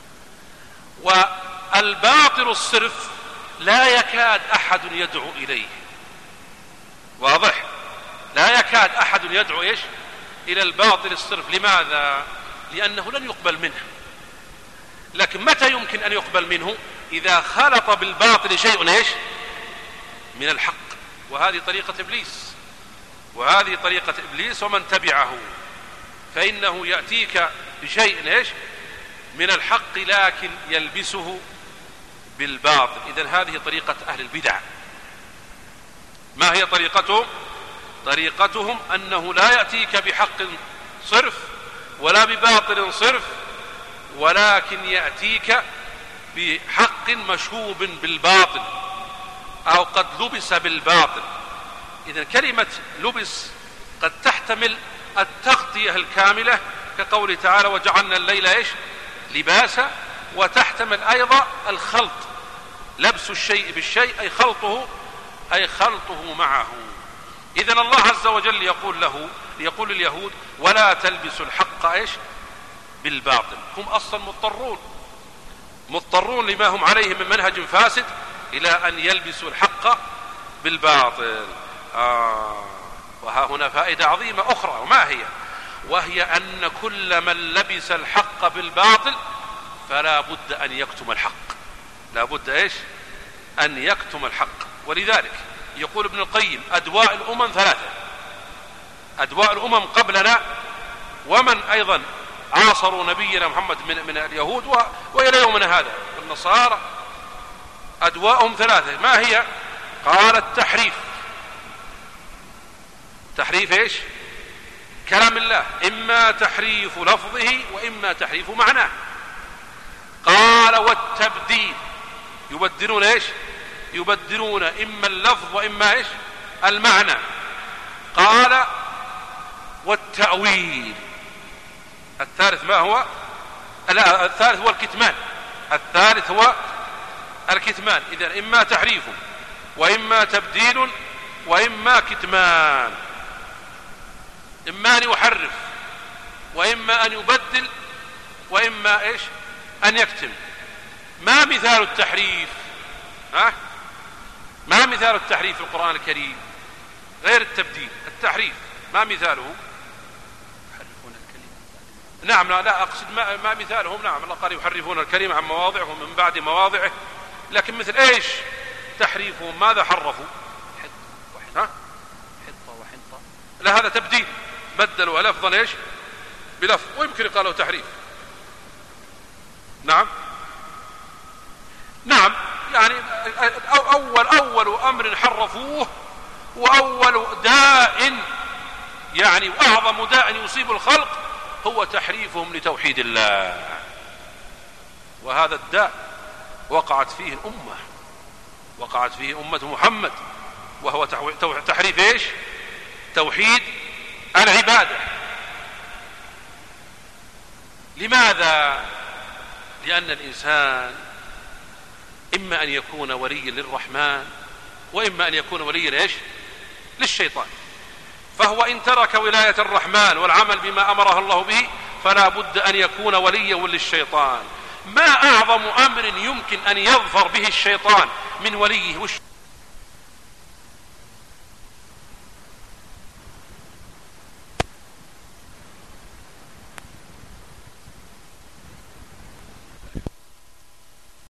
والباطل الصرف لا يكاد أحد يدعو إليه، واضح؟ لا يكاد أحد يدعو إيش؟ إلى الباطل الصرف. لماذا؟ لأنه لن يقبل منه. لكن متى يمكن أن يقبل منه؟ إذا خلط بالباطل شيء إيش؟ من الحق. وهذه طريقة إبليس، وهذه طريقة إبليس ومن تبعه، فإنه يأتيك بشيء إيش؟ من الحق لكن يلبسه بالباطل. إذن هذه طريقة أهل البدع. ما هي طريقتهم؟ طريقتهم أنه لا يأتيك بحق صرف ولا بباطل صرف، ولكن يأتيك بحق مشوب بالباطل أو قد لبس بالباطل. إذن كلمة لبس قد تحتمل التغطية الكاملة كقوله تعالى وجعلنا الليل إيش؟ لباسا، وتحتمل أيضا الخلط، لبس الشيء بالشيء أي خلطه معه. إذن الله عز وجل يقول لليهود ولا تلبسوا الحق إيش؟ بالباطل. هم أصلا مضطرون لما هم عليه من منهج فاسد إلى أن يلبسوا الحق بالباطل. وها هنا فائدة عظيمة أخرى، وما هي؟ وهي أن كل من لبس الحق بالباطل فلا بد أن يكتم الحق. لا بد إيش أن يكتم الحق. ولذلك يقول ابن القيم أدواء الأمم ثلاثة، أدواء الأمم قبلنا ومن أيضا عاصروا نبينا محمد من اليهود وإلى يومنا هذا النصارى، أدواءهم ثلاثة. ما هي؟ قال التحريف. تحريف إيش؟ كلام الله، إما تحريف لفظه وإما تحريف معناه. قال والتبديل، يبدلون إيش؟ يبدلون إما اللفظ وإما إيش؟ المعنى. قال والتأويل. الثالث ما هو؟ لا، الثالث هو الكتمان. الثالث هو الكتمان. إذن إما تحريف وإما تبديل وإما كتمان. إما أن يحرف وإما أن يبدل وإما إيش؟ أن يكتم. ما مثال التحريف؟ ما مثال التحريف في القرآن الكريم غير التبديل؟ التحريف ما مثاله؟ يحرفون الكلمة. نعم، لا أقصد ما مثالهم. نعم، الله قال يحرفون الكلمة عن مواضعه ومن بعد مواضعه، لكن مثل إيش تحريفهم؟ ماذا حرفوا؟ حطة وحنطة. لا، هذا تبديل، بدلوا لفظا إيش بلفظ، ويمكن قالوا تحريف. نعم يعني أول أمر حرفوه، وأول داء يعني وأعظم داء يصيب الخلق هو تحريفهم لتوحيد الله. وهذا الداء وقعت فيه الأمة، وقعت فيه أمة محمد، وهو تحريف إيش؟ توحيد العبادة. لماذا؟ لأن الإنسان إما أن يكون وليا للرحمن وإما أن يكون وليا إيش؟ للشيطان. فهو إن ترك ولاية الرحمن والعمل بما أمره الله به فلا بد أن يكون وليا للشيطان. ما أعظم أمر يمكن أن يظفر به الشيطان من وليه؟